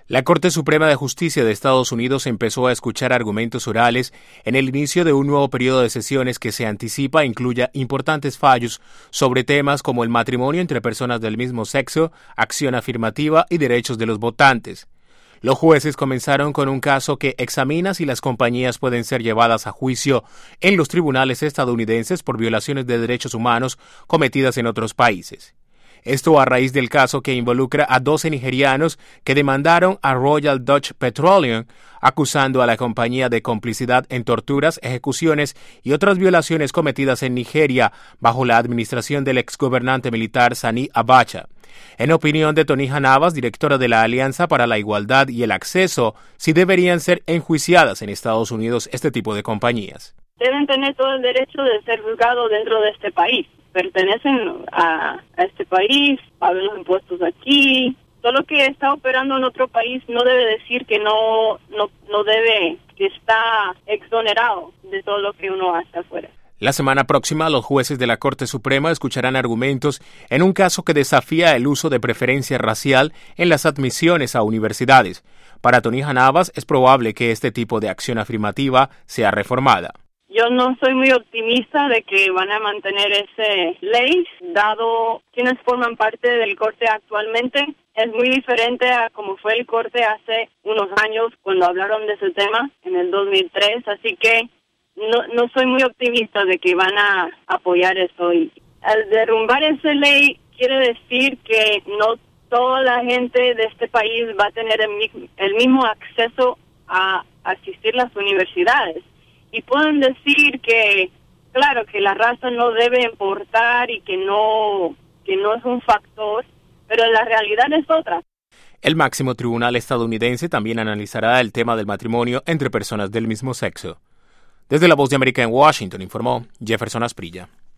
La Corte Suprema de Justicia de Estados Unidos empezó a escuchar argumentos orales en el inicio de un nuevo periodo de sesiones que se anticipa incluya importantes fallos sobre temas como el matrimonio entre personas del mismo sexo, acción afirmativa y derechos de los votantes. Los jueces comenzaron con un caso que examina si las compañías pueden ser llevadas a juicio en los tribunales estadounidenses por violaciones de derechos humanos cometidas en otros países. Esto a raíz del caso que involucra a 12 nigerianos que demandaron a Royal Dutch Petroleum, acusando a la compañía de complicidad en torturas, ejecuciones y otras violaciones cometidas en Nigeria bajo la administración del exgobernante militar Sani Abacha. En opinión de Tonija Navas, directora de la Alianza para la Igualdad y el Acceso, sí deberían ser enjuiciadas en Estados Unidos este tipo de compañías. Deben tener todo el derecho de ser juzgados dentro de este país. Pertenecen a este país, pagan los impuestos aquí. Solo que está operando en otro país no debe decir que no debe, que está exonerado de todo lo que uno hace afuera. La semana próxima, los jueces de la Corte Suprema escucharán argumentos en un caso que desafía el uso de preferencia racial en las admisiones a universidades. Para Tonija Navas, es probable que este tipo de acción afirmativa sea reformada. Yo no soy muy optimista de que van a mantener esa ley, dado quienes forman parte del corte actualmente. Es muy diferente a como fue el corte hace unos años cuando hablaron de ese tema, en el 2003. Así que no soy muy optimista de que van a apoyar eso. Y al derrumbar esa ley, quiere decir que no toda la gente de este país va a tener el mismo acceso a asistir a las universidades. Y pueden decir que, claro, que la raza no debe importar y que no es un factor, pero la realidad es otra. El máximo tribunal estadounidense también analizará el tema del matrimonio entre personas del mismo sexo. Desde La Voz de América en Washington informó Jefferson Asprilla.